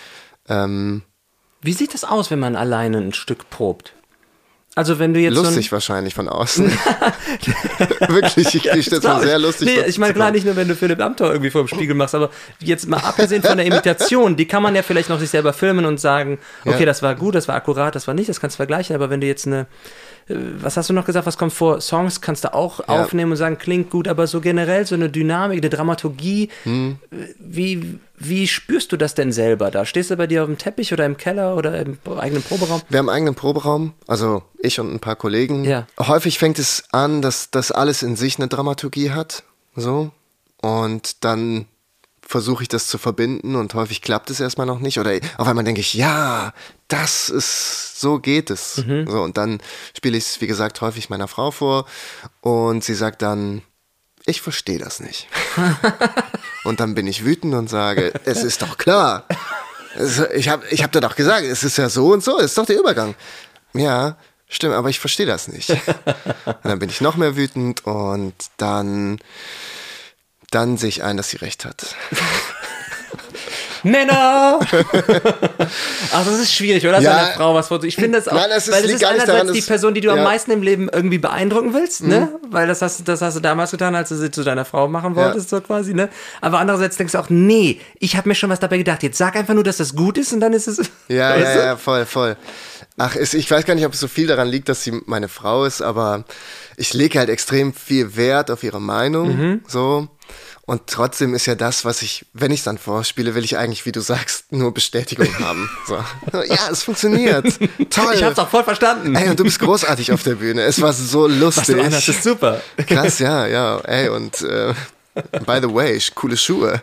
Wie sieht das aus, wenn man alleine ein Stück probt? Also wenn du jetzt lustig wahrscheinlich von außen. Wirklich, ich stelle es mir sehr lustig vor. Nee, ich meine klar nicht nur, wenn du Philipp Amthor irgendwie vor dem Spiegel machst, aber jetzt mal abgesehen von der Imitation, die kann man ja vielleicht noch sich selber filmen und sagen, okay, das war gut, das war akkurat, das war nicht, das kannst du vergleichen, aber wenn du jetzt was hast du noch gesagt, was kommt vor? Songs kannst du auch aufnehmen und sagen, klingt gut, aber so generell so eine Dynamik, eine Dramaturgie, wie spürst du das denn selber da? Stehst du bei dir auf dem Teppich oder im Keller oder im eigenen Proberaum? Wir haben einen eigenen Proberaum, also ich und ein paar Kollegen. Ja. Häufig fängt es an, dass das alles in sich eine Dramaturgie hat, so, und dann versuche ich das zu verbinden und häufig klappt es erstmal noch nicht oder auf einmal denke ich, ja, so geht es. So, und dann spiele ich es, wie gesagt, häufig meiner Frau vor und sie sagt dann, ich verstehe das nicht. Und dann bin ich wütend und sage, es ist doch klar. Ich hab dir doch gesagt, es ist ja so und so, es ist doch der Übergang. Ja, stimmt, aber ich verstehe das nicht. Und dann bin ich noch mehr wütend und dann sehe ich ein, dass sie recht hat. Männer! Ach, das ist schwierig, oder? Seiner Frau was vorzu. Ich finde das auch, weil das ist einerseits die Person, die du am meisten im Leben irgendwie beeindrucken willst, ne? Weil das hast du damals getan, als du sie zu deiner Frau machen wolltest, so quasi, ne? Aber andererseits denkst du auch, nee, ich habe mir schon was dabei gedacht. Jetzt sag einfach nur, dass das gut ist und dann ist es... Ja, voll. Ach, ich weiß gar nicht, ob es so viel daran liegt, dass sie meine Frau ist, aber ich lege halt extrem viel Wert auf ihre Meinung, so. Und trotzdem ist ja das, wenn ich es dann vorspiele, will ich eigentlich, wie du sagst, nur Bestätigung haben. So. Ja, es funktioniert. Toll. Ich hab's auch voll verstanden. Ey, und du bist großartig auf der Bühne. Es war so lustig. Das ist super. Krass, ja. Ey, und by the way, coole Schuhe.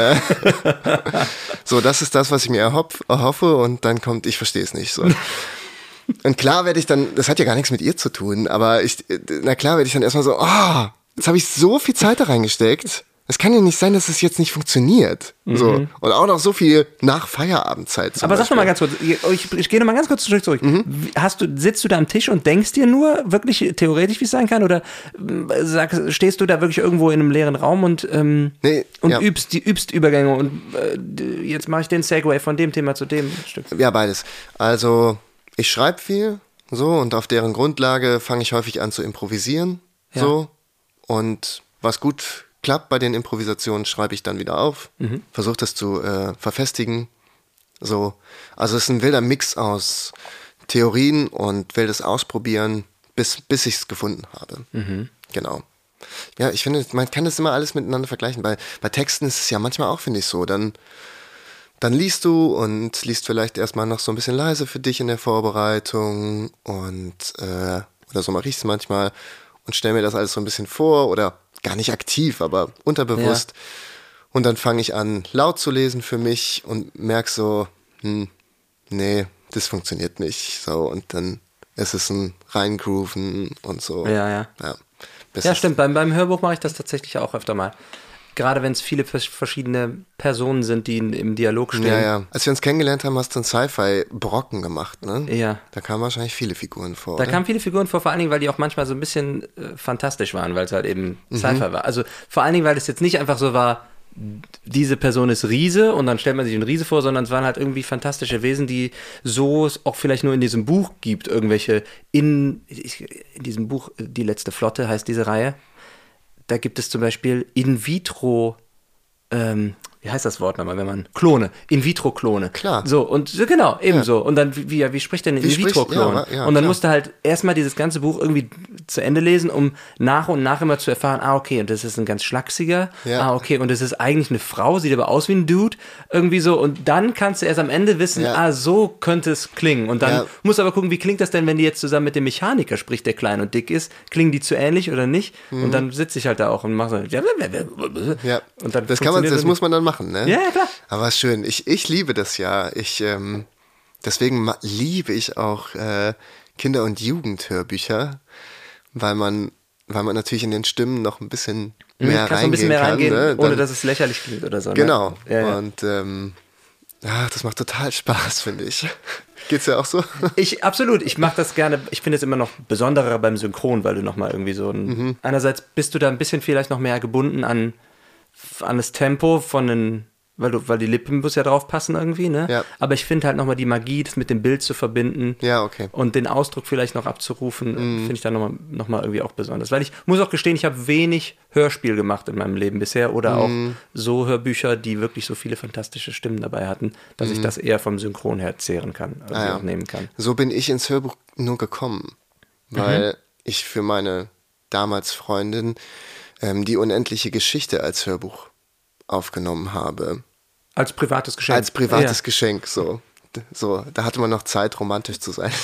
So, das ist das, was ich mir erhoffe und dann kommt, ich verstehe es nicht. So. Und klar werde ich dann, das hat ja gar nichts mit ihr zu tun, aber klar werde ich dann erstmal so, jetzt habe ich so viel Zeit da reingesteckt. Es kann ja nicht sein, dass es jetzt nicht funktioniert. So. Und auch noch so viel nach Feierabendzeit. Aber sag mal ganz kurz, ich gehe noch mal ganz kurz zurück. Sitzt du da am Tisch und denkst dir nur wirklich theoretisch, wie es sein kann? Oder stehst du da wirklich irgendwo in einem leeren Raum und übst Übergänge und jetzt mache ich den Segway von dem Thema zu dem Stück? Ja, beides. Also ich schreibe viel so und auf deren Grundlage fange ich häufig an zu improvisieren. So. Und was gut klappt bei den Improvisationen, schreibe ich dann wieder auf, versuche das zu verfestigen. So. Also es ist ein wilder Mix aus Theorien und will das ausprobieren, bis ich es gefunden habe. Genau. Ja, ich finde, man kann das immer alles miteinander vergleichen. Bei Texten ist es ja manchmal auch, finde ich, so. Dann liest du und liest vielleicht erstmal noch so ein bisschen leise für dich in der Vorbereitung und oder so mache ich es manchmal und stelle mir das alles so ein bisschen vor oder gar nicht aktiv, aber unterbewusst. Ja. Und dann fange ich an, laut zu lesen für mich und merke so, nee, das funktioniert nicht. So, und dann ist es ein Reingrooven und so. Ja, stimmt. Beim Hörbuch mache ich das tatsächlich auch öfter mal. Gerade wenn es viele verschiedene Personen sind, die im Dialog stehen. Ja. Als wir uns kennengelernt haben, hast du einen Sci-Fi-Brocken gemacht, ne? Ja. Da kamen wahrscheinlich viele Figuren vor. Da kamen viele Figuren vor, vor allen Dingen, weil die auch manchmal so ein bisschen fantastisch waren, weil es halt eben Sci-Fi war. Also vor allen Dingen, weil es jetzt nicht einfach so war, diese Person ist Riese und dann stellt man sich einen Riese vor, sondern es waren halt irgendwie fantastische Wesen, die so es auch vielleicht nur in diesem Buch gibt. Irgendwelche in diesem Buch, Die letzte Flotte heißt diese Reihe. Da gibt es zum Beispiel in vitro, wie heißt das Wort nochmal, wenn man Klone, In-vitro-Klone. Klar. So, und genau, ebenso. Und dann, wie spricht denn ein In-vitro-Klon? Ja, und dann klar. musst du halt erstmal dieses ganze Buch irgendwie zu Ende lesen, um nach und nach immer zu erfahren, okay, und das ist ein ganz schlachsiger, okay, und das ist eigentlich eine Frau, sieht aber aus wie ein Dude, irgendwie so, und dann kannst du erst am Ende wissen, so könnte es klingen. Und dann musst du aber gucken, wie klingt das denn, wenn die jetzt zusammen mit dem Mechaniker spricht, der klein und dick ist, klingen die zu ähnlich oder nicht? Und dann sitze ich halt da auch und mache so, und dann das muss man dann machen, ne? Ja, klar. Aber schön. Ich liebe das ja. Deswegen liebe ich auch Kinder- und Jugendhörbücher, weil man natürlich in den Stimmen noch ein bisschen mehr kannst ein bisschen mehr reingehen, ne? ohne dass es lächerlich klingt oder so. Genau. Ne? Ja. Und das macht total Spaß, finde ich. Geht's ja auch so? Absolut. Ich mache das gerne. Ich finde es immer noch besonderer beim Synchron, weil du nochmal irgendwie so einerseits bist du da ein bisschen vielleicht noch mehr gebunden an das Tempo von den, weil die Lippen muss ja drauf passen irgendwie, ne? Ja. Aber ich finde halt nochmal die Magie, das mit dem Bild zu verbinden. Ja, okay. Und den Ausdruck vielleicht noch abzurufen, finde ich dann noch mal irgendwie auch besonders. Weil ich muss auch gestehen, ich habe wenig Hörspiel gemacht in meinem Leben bisher oder auch so Hörbücher, die wirklich so viele fantastische Stimmen dabei hatten, dass ich das eher vom Synchron her zehren kann, auch nehmen kann. So bin ich ins Hörbuch nur gekommen, weil ich für meine damals Freundin die unendliche Geschichte als Hörbuch aufgenommen habe. Als privates Geschenk. Als privates Geschenk, so. Da hatte man noch Zeit, romantisch zu sein.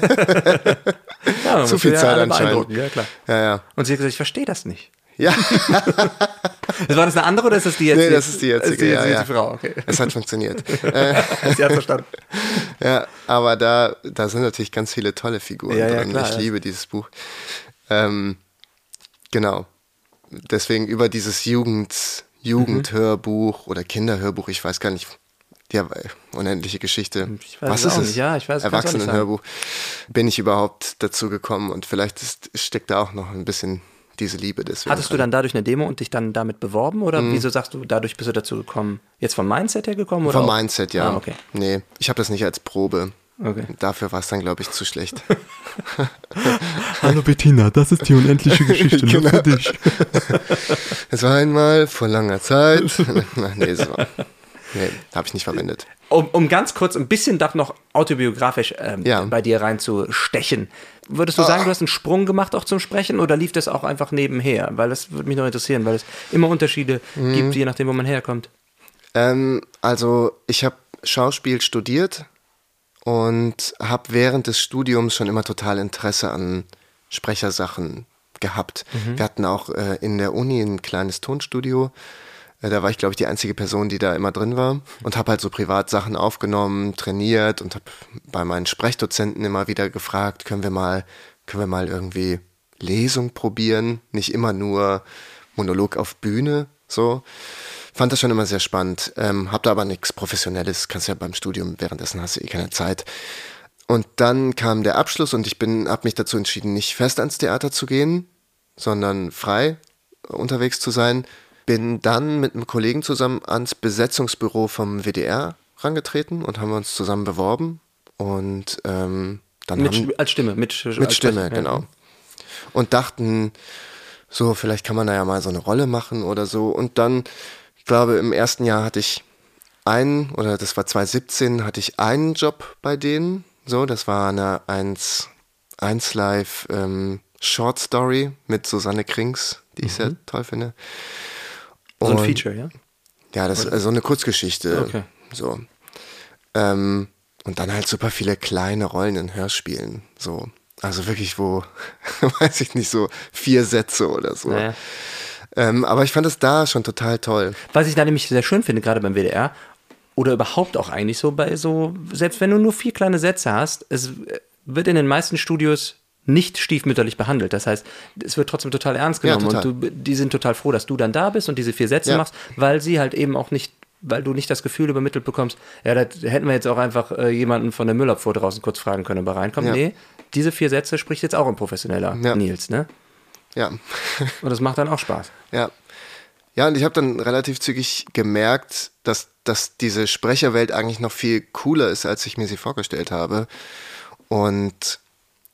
Ja, zu viel Zeit anscheinend. Ja, klar. Ja. Und sie hat gesagt, ich verstehe das nicht. Ja. War das eine andere oder ist das die jetzige? Nee, das ist die jetzige, ja. Die Frau, okay. Es hat funktioniert. Sie hat verstanden. Ja, aber da sind natürlich ganz viele tolle Figuren drin. Klar, ich liebe dieses Buch. Genau. Deswegen über dieses Jugendhörbuch oder Kinderhörbuch, ich weiß gar nicht, die unendliche Geschichte. Ich weiß was es ist auch es? nicht. Ja, ich weiß es Erwachsenenhörbuch. Bin ich überhaupt dazu gekommen und vielleicht steckt da auch noch ein bisschen diese Liebe deswegen. Hattest du dann dadurch eine Demo und dich dann damit beworben oder wieso sagst du, dadurch bist du dazu gekommen? Jetzt vom Mindset her gekommen? Oder vom auch? Mindset, ja. Okay. Nee, ich habe das nicht als Probe. Okay. Dafür war es dann, glaube ich, zu schlecht. Hallo Bettina, das ist die unendliche Geschichte, nur für dich. Es war einmal vor langer Zeit. Nee, habe ich nicht verwendet. Um ganz kurz ein bisschen doch noch autobiografisch bei dir reinzustechen. Würdest du sagen, du hast einen Sprung gemacht auch zum Sprechen oder lief das auch einfach nebenher? Weil das würde mich noch interessieren, weil es immer Unterschiede gibt, je nachdem, wo man herkommt. Also ich habe Schauspiel studiert und habe während des Studiums schon immer total Interesse an Sprechersachen gehabt. Wir hatten auch in der Uni ein kleines Tonstudio. Da war ich, glaube ich, die einzige Person, die da immer drin war und habe halt so privat Sachen aufgenommen, trainiert und habe bei meinen Sprechdozenten immer wieder gefragt, können wir mal irgendwie Lesung probieren, nicht immer nur Monolog auf Bühne, so. Fand das schon immer sehr spannend, hab da aber nichts Professionelles, kannst ja beim Studium, währenddessen hast du keine Zeit. Und dann kam der Abschluss und ich habe mich dazu entschieden, nicht fest ans Theater zu gehen, sondern frei unterwegs zu sein. Bin dann mit einem Kollegen zusammen ans Besetzungsbüro vom WDR rangetreten und haben uns zusammen beworben. Und dann als Stimme. Mit Stimme, genau. Und dachten, so, vielleicht kann man da ja mal so eine Rolle machen oder so. Und dann, ich glaube, im ersten Jahr hatte ich das war 2017, hatte ich einen Job bei denen. So, das war eine 1 Live Short Story mit Susanne Krings, die ich sehr toll finde. So ein Feature, ja? Ja, das ist so eine Kurzgeschichte. Okay. So. Und dann halt super viele kleine Rollen in Hörspielen. So. Also wirklich, weiß ich nicht, so 4 Sätze oder so. Naja. Aber ich fand es da schon total toll. Was ich da nämlich sehr schön finde, gerade beim WDR, oder überhaupt auch eigentlich so bei so, selbst wenn du nur 4 kleine Sätze hast, es wird in den meisten Studios nicht stiefmütterlich behandelt. Das heißt, es wird trotzdem total ernst genommen. Ja, total. Und die sind total froh, dass du dann da bist und diese 4 Sätze machst, weil sie halt eben auch nicht, weil du nicht das Gefühl übermittelt bekommst, ja, da hätten wir jetzt auch einfach jemanden von der Müllabfuhr draußen kurz fragen können, ob er reinkommt. Ja. Nee, diese 4 Sätze spricht jetzt auch ein professioneller Nils, ne? Ja. Und das macht dann auch Spaß. Ja. Ja, und ich habe dann relativ zügig gemerkt, dass diese Sprecherwelt eigentlich noch viel cooler ist, als ich mir sie vorgestellt habe. Und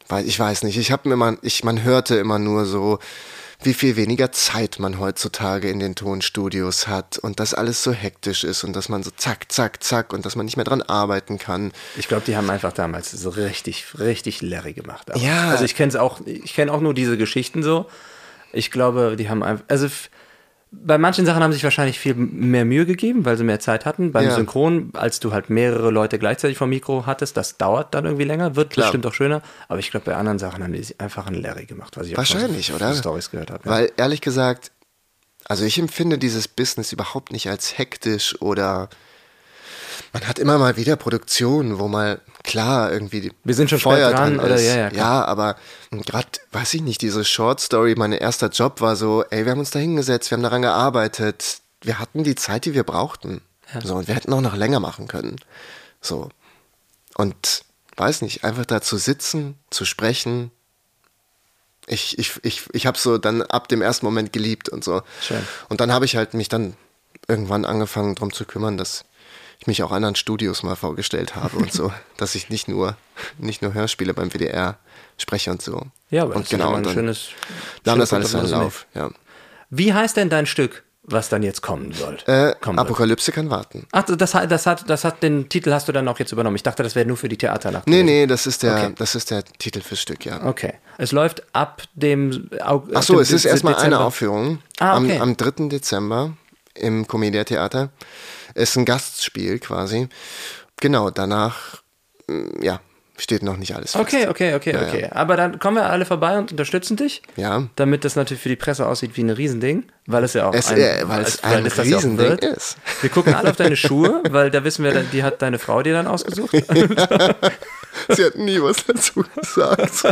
weil ich weiß nicht, man hörte immer nur so, wie viel weniger Zeit man heutzutage in den Tonstudios hat und dass alles so hektisch ist und dass man so zack, zack, zack und dass man nicht mehr dran arbeiten kann. Ich glaube, die haben einfach damals so richtig, richtig Larry gemacht. Aber Ja. Also ich kenne auch nur diese Geschichten so. Ich glaube, die haben einfach, also bei manchen Sachen haben sie sich wahrscheinlich viel mehr Mühe gegeben, weil sie mehr Zeit hatten. Beim Synchron, als du halt mehrere Leute gleichzeitig vom Mikro hattest, das dauert dann irgendwie länger, wird bestimmt auch schöner. Aber ich glaube, bei anderen Sachen haben die sich einfach einen Larry gemacht, was ich Wahrscheinlich, auch oder? Storys gehört habe. Weil ehrlich gesagt, also ich empfinde dieses Business überhaupt nicht als hektisch oder man hat immer mal wieder Produktionen, wo mal klar irgendwie Wir sind schon Feuer spät dran, dran oder? ist. Ja, klar. Ja, aber gerade, weiß ich nicht, diese Short Story, mein erster Job war so, ey, wir haben uns da hingesetzt, wir haben daran gearbeitet, wir hatten die Zeit, die wir brauchten. So, und wir hätten auch noch länger machen können. So. Und weiß nicht, einfach da zu sitzen, zu sprechen. Ich habe so dann ab dem ersten Moment geliebt und so. Schön. Und dann habe ich halt mich dann irgendwann angefangen, darum zu kümmern, dass ich mich auch anderen Studios mal vorgestellt habe und so, dass ich nicht nur Hörspiele beim WDR spreche und so. Ja, aber und das ist immer ein schönes dann das alles Resümee. seinen Lauf. Ja. Wie heißt denn dein Stück, was dann jetzt kommen soll? Apokalypse kann warten. Ach, das hat den Titel hast du dann auch jetzt übernommen. Ich dachte, das wäre nur für die Theaternacht. Nee, das ist der Okay. das ist der Titel fürs Stück, ja. Okay. Es läuft ab dem Ach so, es ist erstmal eine Aufführung okay. am 3. Dezember im Comedia Theater. Ist ein Gastspiel quasi. Genau, danach steht noch nicht alles fest. Okay. Aber dann kommen wir alle vorbei und unterstützen dich. Ja. Damit das natürlich für die Presse aussieht wie ein Riesending, weil es ja auch Weil es ein das ja auch Riesending wird. ist. Wir gucken alle auf deine Schuhe, weil da wissen wir, die hat deine Frau dir dann ausgesucht. Sie hat nie was dazu gesagt.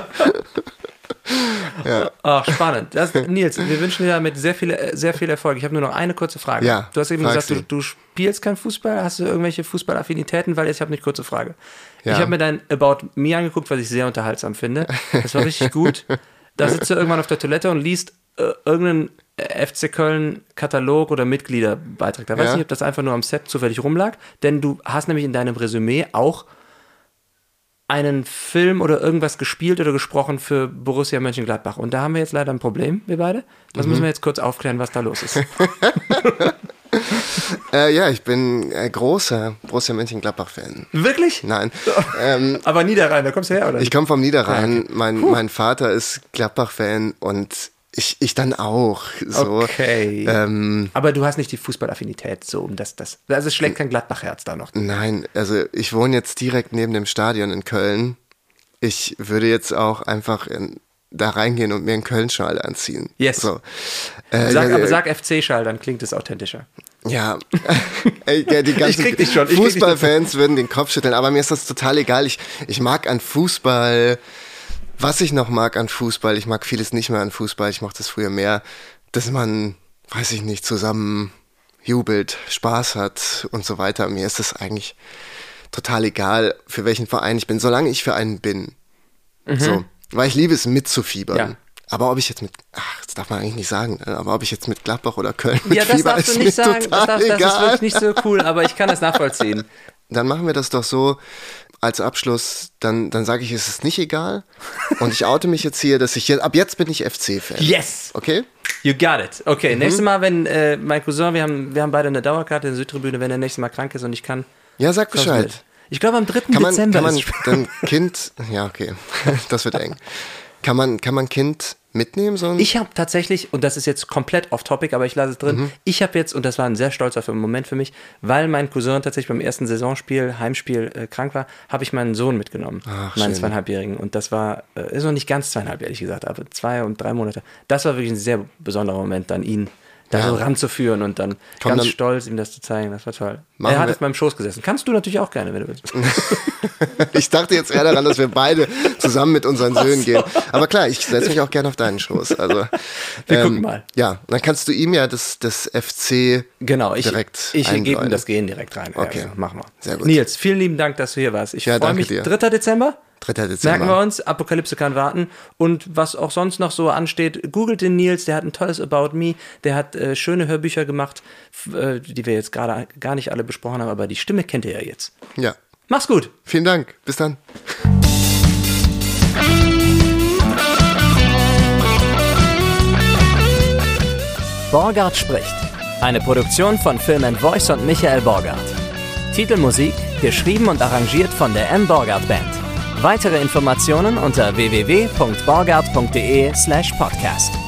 Ja. Ach, spannend. Nils, wir wünschen dir damit sehr viel Erfolg. Ich habe nur noch eine kurze Frage. Ja, du hast eben frag gesagt, sie. du spielst kein Fußball. Hast du irgendwelche Fußballaffinitäten? Weil ich habe eine kurze Frage. Ja. Ich habe mir dein About Me angeguckt, was ich sehr unterhaltsam finde. Das war richtig gut. Da sitzt du irgendwann auf der Toilette und liest irgendeinen FC Köln Katalog oder Mitgliederbeitrag. Da weiß ich nicht, ob das einfach nur am Set zufällig rumlag. Denn du hast nämlich in deinem Resümee auch einen Film oder irgendwas gespielt oder gesprochen für Borussia Mönchengladbach. Und da haben wir jetzt leider ein Problem, wir beide. Das müssen wir jetzt kurz aufklären, was da los ist. Ich bin großer Borussia Mönchengladbach-Fan. Wirklich? Nein. Aber Niederrhein, da kommst du her, oder? Ich komme vom Niederrhein. Okay. Mein Vater ist Gladbach-Fan und ich dann auch. So. Okay. Aber du hast nicht die Fußballaffinität, so um das. Also es schlägt kein Gladbach-Herz da noch. Nein, also ich wohne jetzt direkt neben dem Stadion in Köln. Ich würde jetzt auch einfach da reingehen und mir einen Köln-Schal anziehen. Yes. So. Sag FC-Schal, dann klingt es authentischer. Ja, ey, die ganzen krieg dich schon. Fußballfans würden den Kopf schütteln, aber mir ist das total egal. Ich mag an Fußball, was ich noch mag an Fußball, ich mag vieles nicht mehr an Fußball, ich mochte es früher mehr, dass man, weiß ich nicht, zusammen jubelt, Spaß hat und so weiter. Mir ist das eigentlich total egal, für welchen Verein ich bin, solange ich für einen bin. So, weil ich liebe es mitzufiebern. Ja. Aber ob ich jetzt das darf man eigentlich nicht sagen, aber ob ich jetzt mit Gladbach oder Köln Ja, das mitfieber, darfst ist du mir nicht sagen. total Das ist egal. wirklich nicht so cool, aber ich kann das nachvollziehen. Dann machen wir das doch so als Abschluss, dann sage ich, es ist nicht egal. Und ich oute mich jetzt hier, dass ab jetzt bin ich FC-Fan. Yes! Okay? You got it. Okay, nächstes Mal, wenn mein Cousin, wir haben beide eine Dauerkarte in der Südtribüne, wenn er nächstes Mal krank ist und ich kann. Ja, sag kommst Bescheid. mit. Ich glaube, am 3. Kann Dezember man ist dann Kind, ja, okay, das wird eng. Kann man Kind mitnehmen? So Ich habe tatsächlich, und das ist jetzt komplett off-topic, aber ich lasse es drin, ich habe jetzt, und das war ein sehr stolzer Moment für mich, weil mein Cousin tatsächlich beim ersten Saisonspiel, Heimspiel, krank war, habe ich meinen Sohn mitgenommen, meinen schön. 2,5-Jährigen. Und das war, ist noch nicht ganz 2,5, ehrlich gesagt, aber 2 und 3 Monate. Das war wirklich ein sehr besonderer Moment, dann ihn da so ranzuführen und dann ganz stolz ihm das zu zeigen. Das war toll. Er hat auf meinem Schoß gesessen. Kannst du natürlich auch gerne, wenn du willst. Ich dachte jetzt eher daran, dass wir beide zusammen mit unseren Söhnen gehen. Aber klar, ich setze mich auch gerne auf deinen Schoß. Also, wir gucken mal. Ja, dann kannst du ihm ja das FC genau, direkt ich gebe ihm einbläuen. das Gehen direkt rein. Okay. Also, machen wir. Sehr gut. Nils, vielen lieben Dank, dass du hier warst. Ich freue danke mich. dir. 3. Dezember? 3. Dezember. Merken wir uns, Apokalypse kann warten. Und was auch sonst noch so ansteht, googelt den Nils, der hat ein tolles About Me, der hat schöne Hörbücher gemacht, die wir jetzt gerade gar nicht alle besprochen haben, aber die Stimme kennt ihr ja jetzt. Ja. Mach's gut. Vielen Dank. Bis dann. Borgart spricht. Eine Produktion von Film & Voice und Michael Borgart. Titelmusik geschrieben und arrangiert von der M. Borgart Band. Weitere Informationen unter www.borgart.de/podcast.